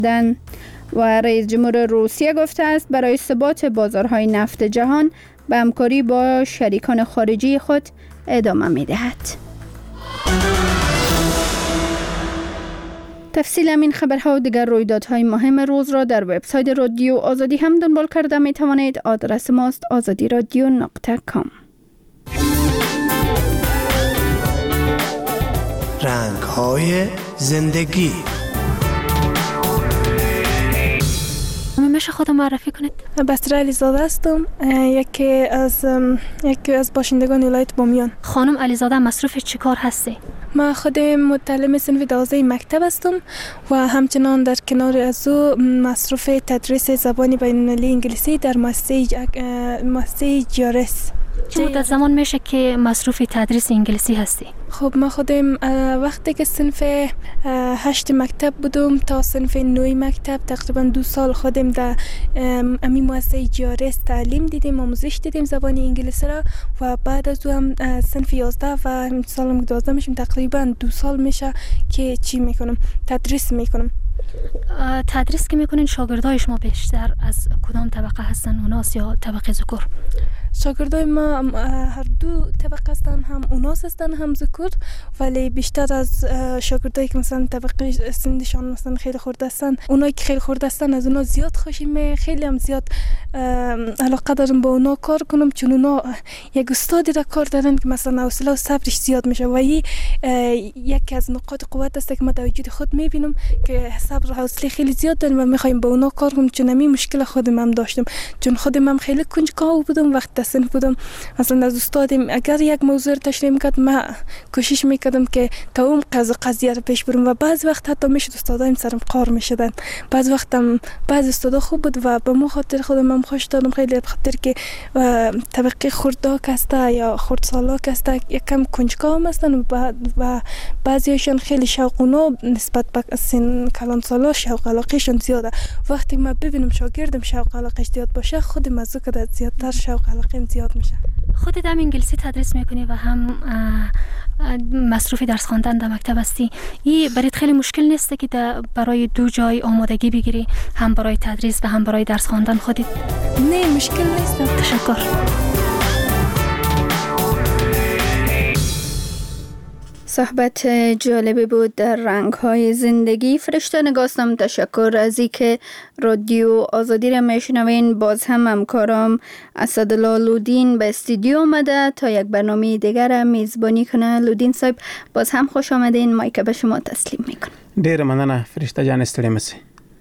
و رئیس جمهور روسیه گفته است برای ثبات بازارهای نفت جهان به همکاری با شریکان خارجی خود ادامه می‌دهد. تفصیل این خبرها و دیگر رویدادهای مهم روز را در وبسایت رادیو آزادی هم دنبال کرده می توانید. آدرس ماست azadiradio.com. رنگ‌های زندگی. میشه خودم معرفی کنید؟ بسره علیزاده هستم، یکی از باشندگان ولایت بامیان. خانم علیزاده مصروف چی کار هستی؟ من خودم متعلم صنف 12 مکتب هستم و همچنان در کنار از او مصروف تدریس زبان بین‌المللی انگلیسی در مؤسسه جیارس. چه مدت زمان میشه که مصروف تدریس انگلیسی هستی؟ خب من خودم وقتی که صنف 8 مکتب بودم تا صنف 9 مکتب تقریبا 2 سال خودم در امی مؤسسه جیارس تعلیم دیدیم، آموزش دیدیم زبان انگلیسی را و بعد از او هم صنف 11 و سالم 12 میشم تقریبا 2 سال میشه که چی میکنم، تدریس میکنم. تدریس که میکنین شاگردای شما بیشتر از کدام طبقه هستن، اوناس یا طبقه ذکور؟ شاگردای ما هر دو طبقه هستن، هم اوناس هستن هم ذکور، ولی بیشتر از شاگردایی که مثلا طبقه سنشان مثلا خیلی خورده هستن، اونایی که خیلی خورده هستن از اونا زیاد خوشیم، خیلی هم زیاد علاقه دارم با اونا کار کنم، چون اونا یک استادی را کار دارن که مثلا حوصله و صبرش زیاد میشه و یکی از نقاط قوت است که ما در وجود خود میبینم که صبر و حوصله خیلی زیاد داریم و میخوایم با اونا کار کنم، چون همین مشکل خودم هم داشتم، چون خودم هم خیلی کنجکاو بودم وقتی صنف بودم. مثلا از استادم اگر یک موضوع تشریح میکرد من کوشش میکردم که تا اون قضیه رو پیش برم و بعض وقت حتی میشد استادایم سرم قار میشدن، بعض وقتم بعض استادا خوب بود و به مو خاطر خودم هم خوش دادم خیلی، به خاطر که طبقه خرداک هسته یا خردسالاک هسته یکم کنجکاو هستن و بعضیشون خیلی شوقونا نسبت به سن کلان سالا شوق علاقهشون زیاده. وقتی ما ببینم شاگردم شوق علاقهش زیاد باشه خودم از او که زیادتر شوق علاقه زیاد میشه. خودت هم انگلیسی تدریس میکنی و هم مصروف درس خواندن در مکتب هستی، این برات خیلی مشکل نیست که برای دو جای آمادگی بگیری، هم برای تدریس و هم برای درس خواندن خودت؟ نه مشکل نیست. تشکر. صحبت جالبی بود در رنگ‌های زندگی. فرشته نگاستم، تشکر از اینکه رادیو آزادی را میشنوین. باز هم همکارم اسدالله لودین به استودیو آمده تا یک برنامه دیگر میزبانی کنه. لودین صاحب باز هم خوش آمدین، مایک به شما تسلیم میکنم. ډیر مننه فرشته جان، ستړي مشئ.